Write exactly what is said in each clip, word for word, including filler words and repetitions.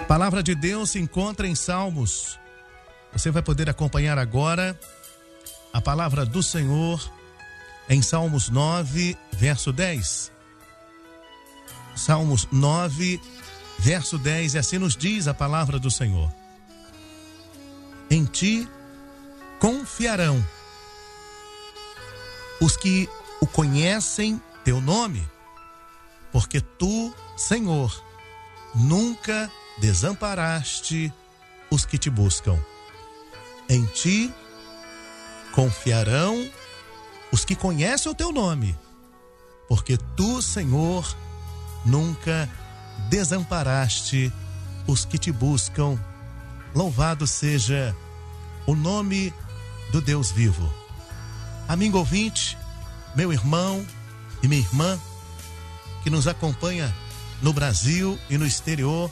Palavra de Deus se encontra em Salmos. Você vai poder acompanhar agora a palavra do Senhor em Salmos nove, verso dez. Salmos nove, verso dez, e assim nos diz a palavra do Senhor: em ti confiarão os que o conhecem teu nome, porque tu, Senhor, nunca desamparaste os que te buscam. Em ti confiarão os que conhecem o teu nome, porque tu, Senhor, nunca desamparaste os que te buscam. Louvado seja o nome do Deus vivo. Amigo ouvinte, meu irmão e minha irmã, que nos acompanha no Brasil e no exterior,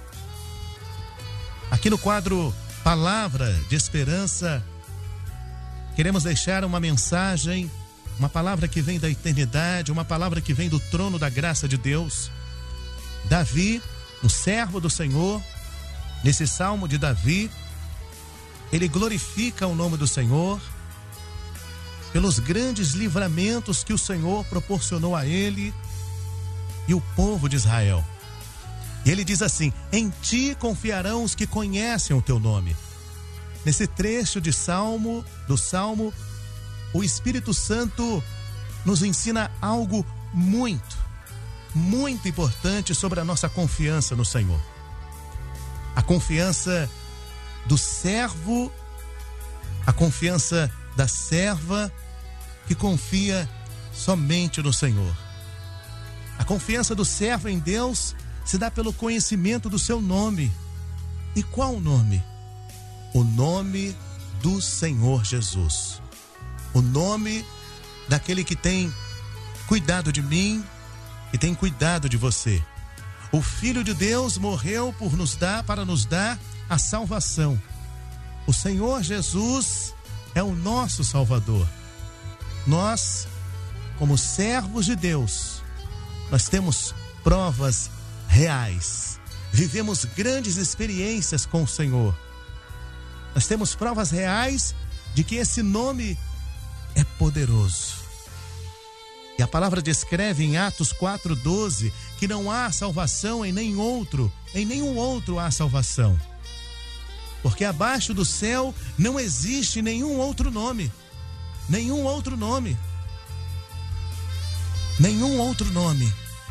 aqui no quadro Palavra de Esperança, queremos deixar uma mensagem, uma palavra que vem da eternidade, uma palavra que vem do trono da graça de Deus. Davi, um servo do Senhor, nesse salmo de Davi, ele glorifica o nome do Senhor pelos grandes livramentos que o Senhor proporcionou a ele e o povo de Israel. E ele diz assim: em ti confiarão os que conhecem o teu nome. Nesse trecho de salmo, do salmo, o Espírito Santo nos ensina algo muito, muito importante sobre a nossa confiança no Senhor. A confiança do servo, a confiança da serva que confia somente no Senhor. A confiança do servo em Deus se dá pelo conhecimento do seu nome. E qual o nome? O nome do Senhor Jesus. O nome daquele que tem cuidado de mim e tem cuidado de você. O Filho de Deus morreu por nos dar, para nos dar a salvação. O Senhor Jesus é o nosso Salvador. Nós, como servos de Deus, nós temos provas reais. Vivemos grandes experiências com o Senhor. Nós temos provas reais de que esse nome é poderoso. E a palavra descreve em Atos quatro, doze, que não há salvação em nenhum outro, em nenhum outro há salvação. Porque abaixo do céu não existe nenhum outro nome. Nenhum outro nome. Nenhum outro nome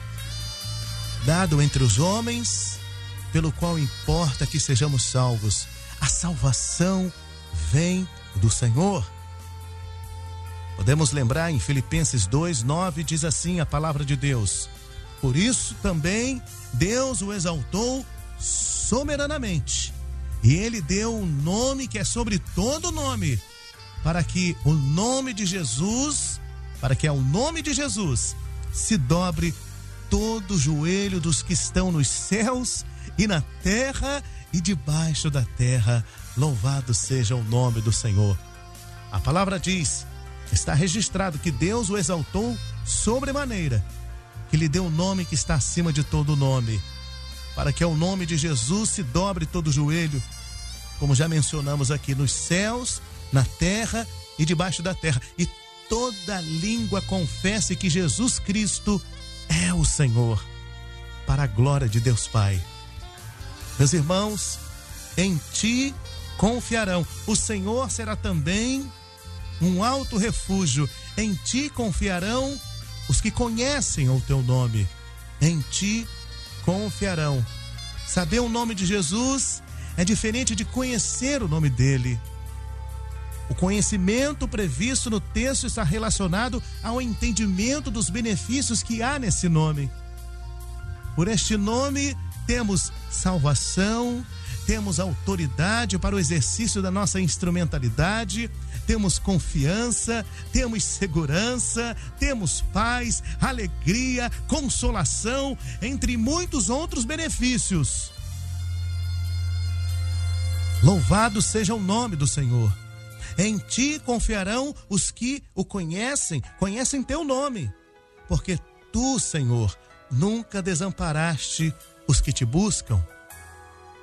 dado entre os homens, pelo qual importa que sejamos salvos. A salvação vem do Senhor. Podemos lembrar em Filipenses dois, nove, diz assim a palavra de Deus: por isso também Deus o exaltou soberanamente, e ele deu um nome que é sobre todo nome, para que o nome de Jesus, para que ao nome de Jesus se dobre todo o joelho dos que estão nos céus e na terra e debaixo da terra. Louvado seja o nome do Senhor. A palavra diz, está registrado, que Deus o exaltou sobremaneira, que lhe deu um nome que está acima de todo nome, para que ao nome de Jesus se dobre todo o joelho, como já mencionamos aqui, nos céus, na terra e debaixo da terra, e toda língua confesse que Jesus Cristo é o Senhor, para a glória de Deus Pai. Meus irmãos, em ti confiarão. O Senhor será também um alto refúgio. Em ti confiarão os que conhecem o teu nome. Em ti confiarão. Saber o nome de Jesus é diferente de conhecer o nome dele. O conhecimento previsto no texto está relacionado ao entendimento dos benefícios que há nesse nome. Por este nome temos salvação, temos autoridade para o exercício da nossa instrumentalidade, temos confiança, temos segurança, temos paz, alegria, consolação, entre muitos outros benefícios. Louvado seja o nome do Senhor. Em ti confiarão os que o conhecem, conhecem teu nome, porque tu, Senhor, nunca desamparaste os que te buscam.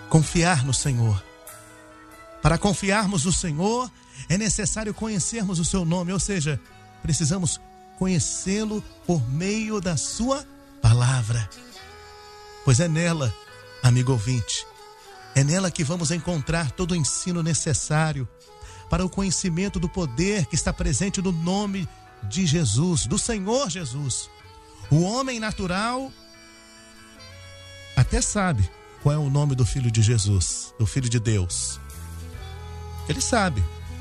confiar no Senhor. Para confiarmos no Senhor, é necessário conhecermos o seu nome, ou seja, precisamos conhecê-lo por meio da sua palavra. Pois é nela, amigo ouvinte, é nela que vamos encontrar todo o ensino necessário para o conhecimento do poder que está presente no nome de Jesus, do Senhor Jesus. O homem natural até sabe qual é o nome do Filho de Jesus, do Filho de Deus. Ele sabe.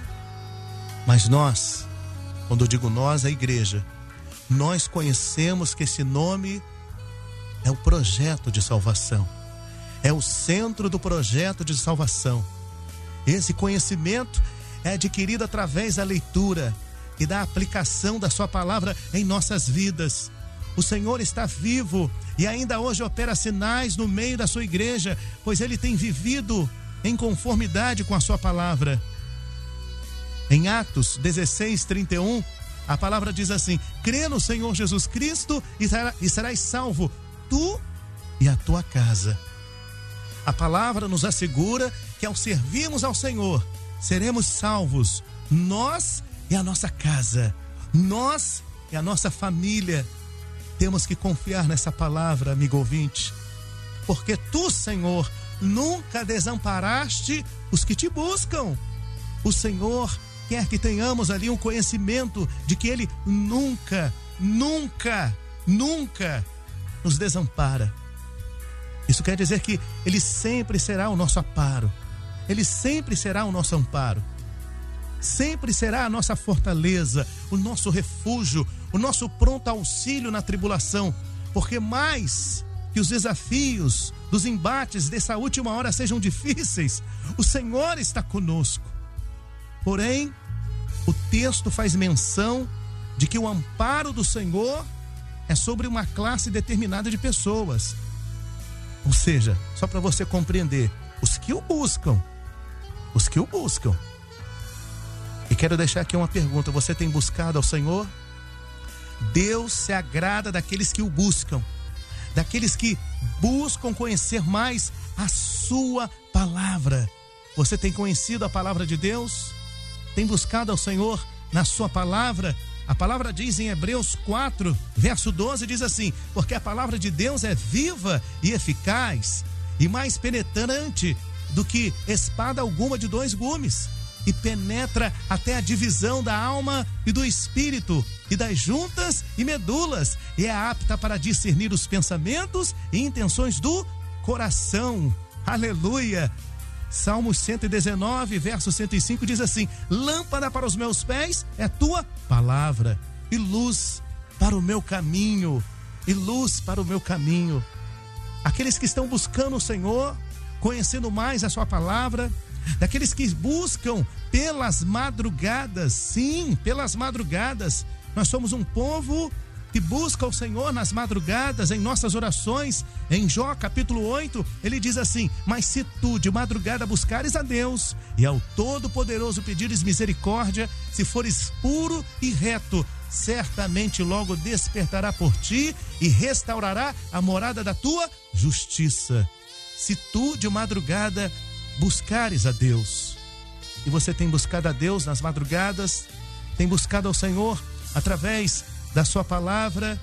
Mas nós, quando eu digo nós, a igreja, nós conhecemos que esse nome é o projeto de salvação. É o centro do projeto de salvação. Esse conhecimento é adquirido através da leitura e da aplicação da sua palavra em nossas vidas. O Senhor está vivo e ainda hoje opera sinais no meio da sua igreja, pois Ele tem vivido em conformidade com a sua palavra. Em Atos dezesseis, trinta e um, a palavra diz assim: crê no Senhor Jesus Cristo e, será, e serás salvo, tu e a tua casa. A palavra nos assegura que ao servirmos ao Senhor, seremos salvos, nós e a nossa casa, nós e a nossa família. Temos que confiar nessa palavra, amigo ouvinte, porque tu, Senhor, nunca desamparaste os que te buscam. O Senhor quer que tenhamos ali um conhecimento de que Ele nunca, nunca, nunca nos desampara. Isso quer dizer que Ele sempre será o nosso amparo. Ele sempre será o nosso amparo. Sempre será a nossa fortaleza, o nosso refúgio, o nosso pronto auxílio na tribulação. Porque mais que os desafios dos embates dessa última hora sejam difíceis, o Senhor está conosco. Porém, o texto faz menção de que o amparo do Senhor é sobre uma classe determinada de pessoas. Ou seja, só para você compreender, os que o buscam, os que o buscam. E quero deixar aqui uma pergunta: você tem buscado ao Senhor? Deus se agrada daqueles que o buscam, daqueles que buscam conhecer mais a sua palavra. Você tem conhecido a palavra de Deus? Tem buscado ao Senhor na sua palavra? A palavra diz em Hebreus quatro, verso doze, diz assim: porque a palavra de Deus é viva e eficaz e mais penetrante do que espada alguma de dois gumes, e penetra até a divisão da alma e do espírito e das juntas e medulas, e é apta para discernir os pensamentos e intenções do coração. Aleluia! Salmos cento e dezenove, verso cento e cinco diz assim: lâmpada para os meus pés é tua palavra, e luz para o meu caminho, e luz para o meu caminho. Aqueles que estão buscando o Senhor, conhecendo mais a sua palavra, daqueles que buscam pelas madrugadas, sim, pelas madrugadas. Nós somos um povo que busca o Senhor nas madrugadas, em nossas orações. Em Jó capítulo oito, ele diz assim: mas se tu de madrugada buscares a Deus e ao Todo-Poderoso pedires misericórdia, se fores puro e reto, certamente logo despertará por ti e restaurará a morada da tua justiça. Se tu de madrugada buscares a Deus. E você tem buscado a Deus nas madrugadas? Tem buscado ao Senhor através da sua palavra?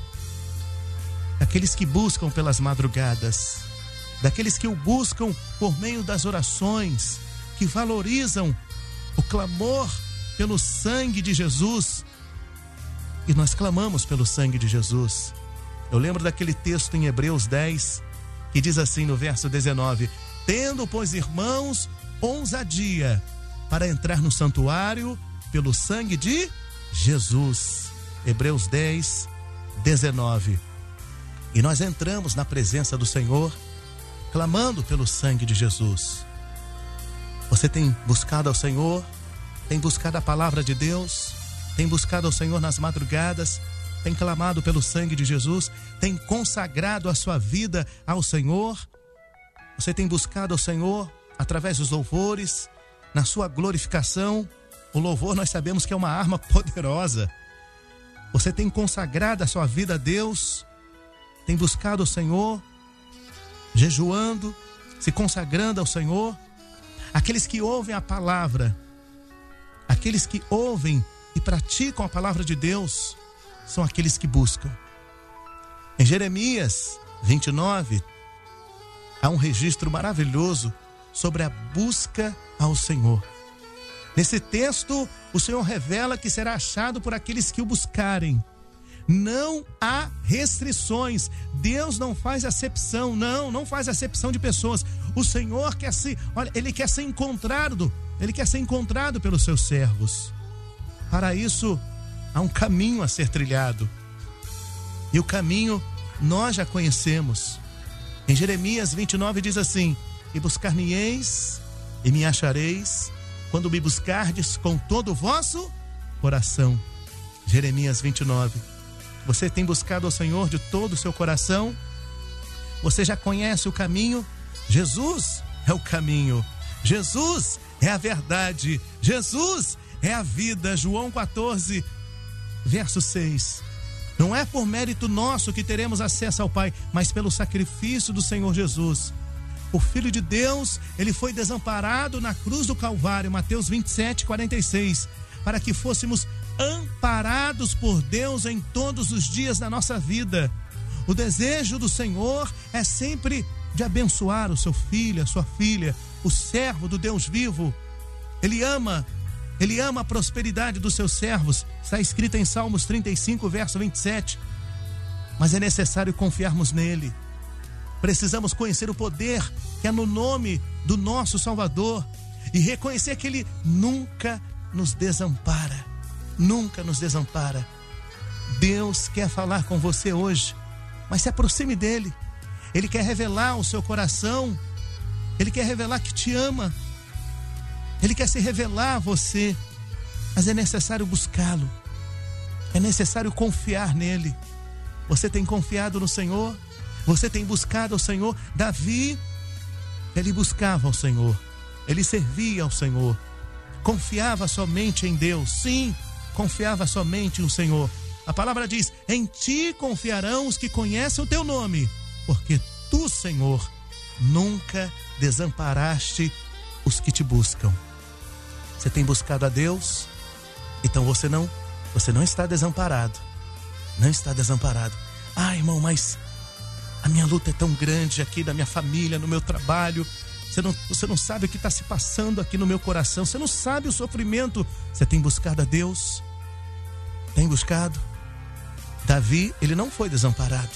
Daqueles que buscam pelas madrugadas, daqueles que o buscam por meio das orações, que valorizam o clamor pelo sangue de Jesus. E nós clamamos pelo sangue de Jesus. Eu lembro daquele texto em Hebreus dez, que diz assim no verso dezenove: tendo, pois, irmãos, ousadia para entrar no santuário pelo sangue de Jesus. Hebreus dez, dezenove. E nós entramos na presença do Senhor, clamando pelo sangue de Jesus. Você tem buscado ao Senhor? Tem buscado a palavra de Deus? Tem buscado ao Senhor nas madrugadas? Tem clamado pelo sangue de Jesus? Tem consagrado a sua vida ao Senhor? Você tem buscado ao Senhor através dos louvores, na sua glorificação? O louvor, nós sabemos que é uma arma poderosa. Você tem consagrado a sua vida a Deus? Tem buscado o Senhor, jejuando, se consagrando ao Senhor. Aqueles que ouvem a palavra, aqueles que ouvem e praticam a palavra de Deus, são aqueles que buscam. Em Jeremias vinte e nove, há um registro maravilhoso sobre a busca ao Senhor. Nesse texto, o Senhor revela que será achado por aqueles que o buscarem. Não há restrições. Deus não faz acepção, não, não faz acepção de pessoas. O Senhor quer se, olha, Ele quer ser encontrado, Ele quer ser encontrado pelos seus servos. Para isso, há um caminho a ser trilhado. E o caminho nós já conhecemos. Em Jeremias vinte e nove diz assim: e buscar-me-eis e me achareis, quando me buscardes com todo o vosso coração. Jeremias vinte e nove. Você tem buscado ao Senhor de todo o seu coração? Você já conhece o caminho? Jesus é o caminho. Jesus é a verdade. Jesus é a vida. João quatorze, verso seis. Não é por mérito nosso que teremos acesso ao Pai, mas pelo sacrifício do Senhor Jesus. O Filho de Deus, ele foi desamparado na cruz do Calvário, Mateus vinte e sete, quarenta e seis, para que fôssemos amparados por Deus em todos os dias da nossa vida. O desejo do Senhor é sempre de abençoar o seu filho, a sua filha, o servo do Deus vivo. Ele ama, ele ama a prosperidade dos seus servos. Está escrito em Salmos trinta e cinco, verso vinte e sete. Mas é necessário confiarmos nele. Precisamos conhecer o poder que é no nome do nosso Salvador e reconhecer que ele nunca nos desampara. Nunca nos desampara. Deus quer falar com você hoje, mas se aproxime dele. Ele quer revelar o seu coração. Ele quer revelar que te ama. Ele quer se revelar a você, mas é necessário buscá-lo. É necessário confiar nele. Você tem confiado no Senhor? Você tem buscado ao Senhor? Davi, ele buscava ao Senhor. Ele servia ao Senhor. Confiava somente em Deus. Sim, confiava somente no Senhor. A palavra diz: em ti confiarão os que conhecem o teu nome, porque tu, Senhor, nunca desamparaste os que te buscam. Você tem buscado a Deus? Então você não, você não está desamparado. Não está desamparado. Ah, irmão, mas a minha luta é tão grande aqui na minha família, no meu trabalho. Você não, você não sabe o que está se passando aqui no meu coração. Você não sabe o sofrimento. Você tem buscado a Deus? Tem buscado? Davi, ele não foi desamparado.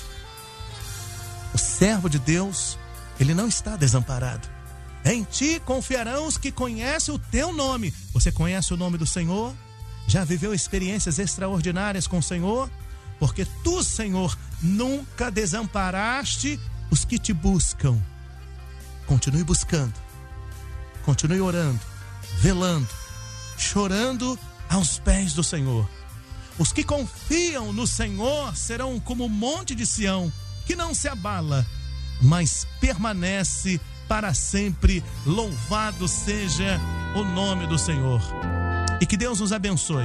O servo de Deus, ele não está desamparado. Em ti confiarão os que conhecem o teu nome. Você conhece o nome do Senhor? Já viveu experiências extraordinárias com o Senhor? Porque tu, Senhor, nunca desamparaste os que te buscam. Continue buscando. Continue orando, velando, chorando aos pés do Senhor. Os que confiam no Senhor serão como o monte de Sião, que não se abala, mas permanece para sempre. Louvado seja o nome do Senhor. E que Deus nos abençoe.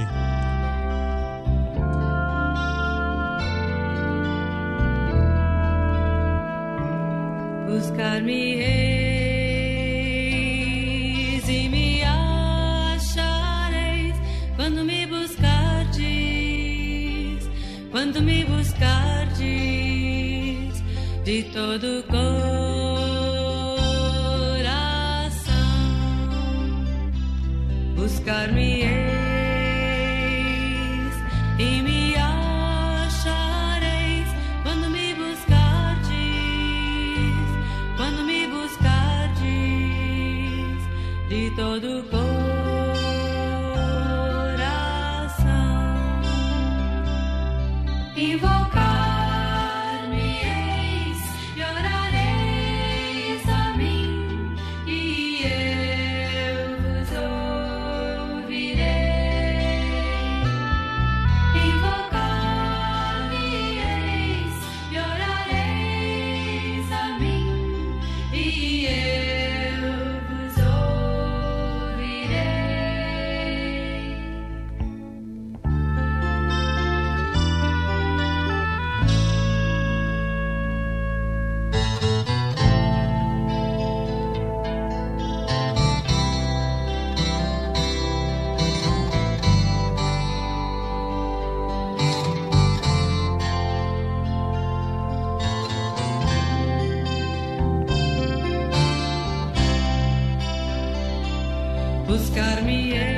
Buscar-me-eis e me achareis quando me buscardes, quando me buscardes de todo o coração. Buscar-me-eis e me achareis quando me buscardes, quando me buscardes de todo o coração. Invocar-me-eis e orareis a mim, e eu vos ouvirei. Invocar-me-eis e orareis a mim, e eu vos ouvirei. me